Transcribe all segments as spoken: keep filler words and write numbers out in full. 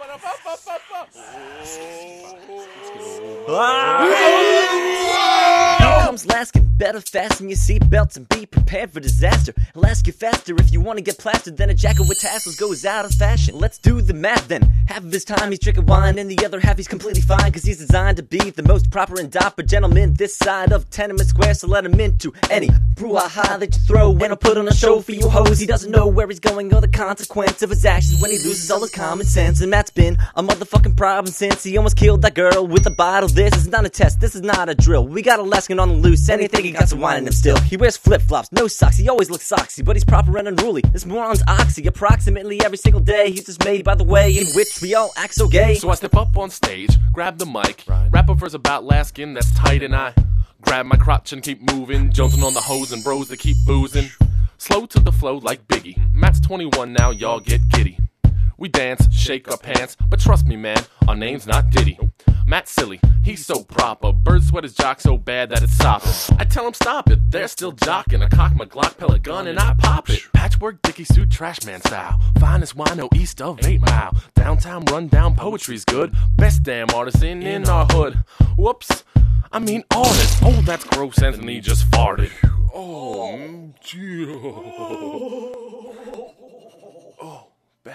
Here comes Laskin, better fasten your seatbelts and be prepared for disaster. I'll ask you faster if you want to get plastered, then a jacket with tassels goes out of fashion. Let's do the math then. Half of his time he's drinking wine, and the other half he's completely fine, cause he's designed to be the most proper and dapper gentleman this side of Tenement Square, so let him into any brouhaha that you throw, and I'll put on a show for you hoes. He doesn't know where he's going or the consequence of his actions when he loses all his common sense, and Matt's been a motherfucking problem since he almost killed that girl with a bottle. This is not a test, this is not a drill. We got a Laskin on the loose, and he think he got some wine in him still. He wears flip-flops, no socks, he always looks soxy, but he's proper and unruly. This moron's oxy, approximately every single day. He's dismayed by the way in which we all act so gay. So I step up on stage, grab the mic, right. Rap a verse about Laskin that's tight, and I grab my crotch and keep moving, jonesing on the hoes and bros that keep boozing. Slow to the flow like Biggie. Matt's twenty-one now, y'all get giddy. We dance, shake our pants, but trust me, man, our name's not Diddy. Matt's silly, he's so proper. Bird sweat his jock so bad that it's sopping. I tell him stop it, they're still jocking. I cock my Glock pellet gun and I pop it. Patchwork Dickie suit, trash man style. Finest wino east of eight Mile. Downtown rundown, poetry's good. Best damn artisan in our hood. Whoops, I mean artist. Oh, that's gross, Anthony just farted. Oh, gee. Oh, bad.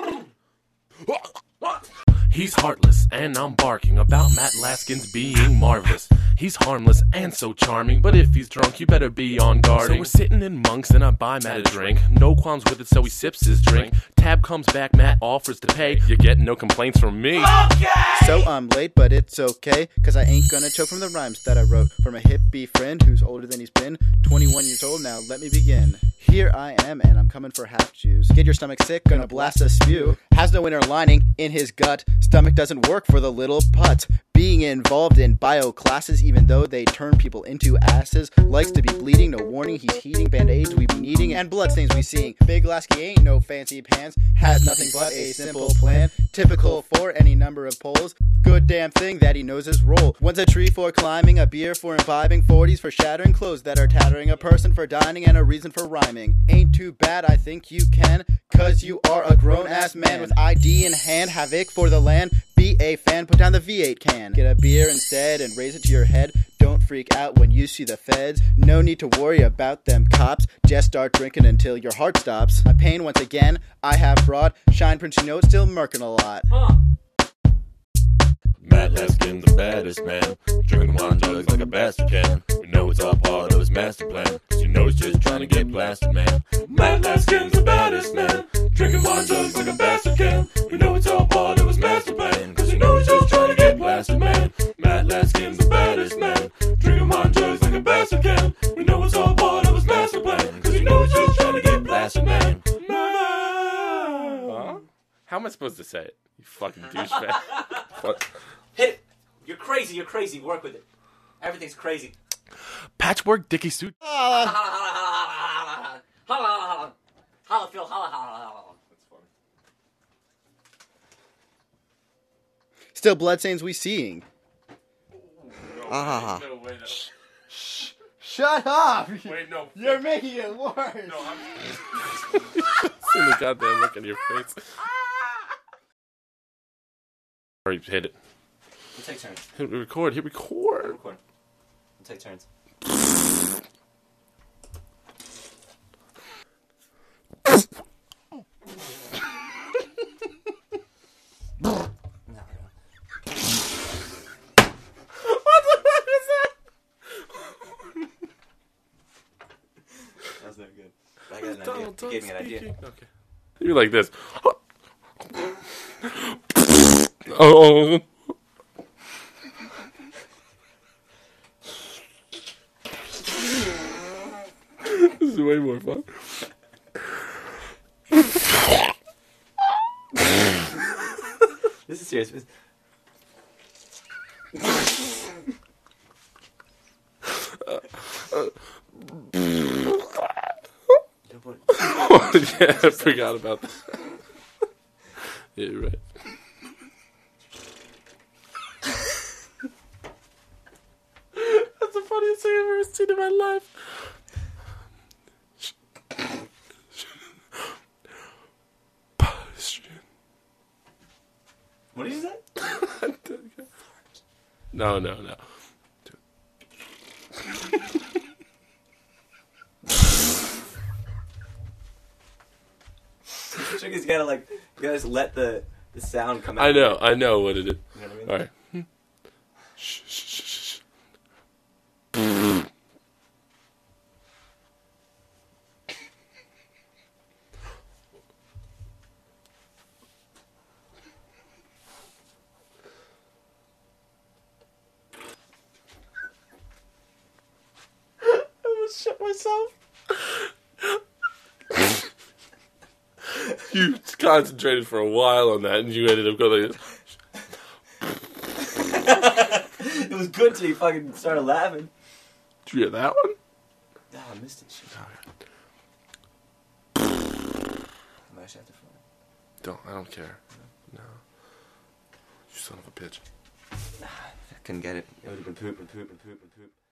He's heartless, and I'm barking about Matt Laskin's being marvelous. He's harmless and so charming, but if he's drunk, you better be on guard. So we're sitting in Monk's, and I buy Matt a drink. No qualms with it, so he sips his drink. Tab comes back, Matt offers to pay. You get no complaints from me. Okay! So I'm late, but it's okay, cause I ain't gonna choke from the rhymes that I wrote from a hippie friend who's older than he's been. twenty-one years old now, let me begin. Here I am, and I'm coming for half Jews. Get your stomach sick, gonna blast a spew. Has no inner lining in his gut. Stomach doesn't work for the little putz. Being involved in bio classes, even though they turn people into asses. Likes to be bleeding, no warning, he's heating. Band-aids we be needing, and bloodstains we seeing. Big Lasky ain't no fancy pants. Has nothing but a simple plan. Typical for any number of polls. Good damn thing that he knows his role. One's a tree for climbing, a beer for imbibing, forties for shattering, clothes that are tattering, a person for dining, and a reason for rhyming. Ain't too bad, I think you can, cause you are a grown-ass man with I D in hand, havoc for the land. Be a fan, put down the V eight can. Get a beer instead and raise it to your head. Don't freak out when you see the feds. No need to worry about them cops. Just start drinking until your heart stops. My pain once again, I have brought. Shine Prince, you know it's still murking a lot. Uh. Matt Laskin, the baddest man, drinking wine jugs like a bastard can. We know it's all part of his master plan, cause you know he's just trying to get blasted, man. Matt Laskin's the baddest man, drinking wine jugs like a bastard can. We know it's all part of his master plan, cause you know he's just trying to get blasted, man. Matt Laskin's the baddest man, drinking wine jugs like a bastard can. We know it's all part of his master plan, cause you know he's just trying to get blasted, man. Huh? How am I supposed to say it? You fucking douchebag. What? Hit it. You're crazy, you're crazy. Work with it. Everything's crazy. Patchwork Dickie suit. Holla, holla, holla, holla, holla, holla. Holla, Phil, holla, holla, holla. That's funny. Still bloodstains we seeing. No, Ah. no way. That... Shh. Shut up! Wait, no. You're making it worse! No, I'm... See the goddamn look in your face. Hurry, hit it. We'll take turns. Hit record, hit record. Record. We'll take turns. What the fuck is that? That's not good. I got an idea. You gave me an idea. Okay. You like this. Oh. This is way more fun. This is serious. Yeah, I forgot about that. Yeah, you're right. That's the funniest thing I've ever seen in my life. What did you say? No, no, no. The trick is you gotta like, you gotta just let the the sound come out. I know, I know what it is. You know what I mean? All right. Shh, shh, shh, shh, shh. I almost shut myself. You concentrated for a while on that, and you ended up going like this. It was good till you fucking started laughing. Did you hear that one? Ah, I missed it. Shit. I might have to find it. Don't. I don't care. No. You son of a bitch. I couldn't get it. It would have been poop and poop and poop and poop.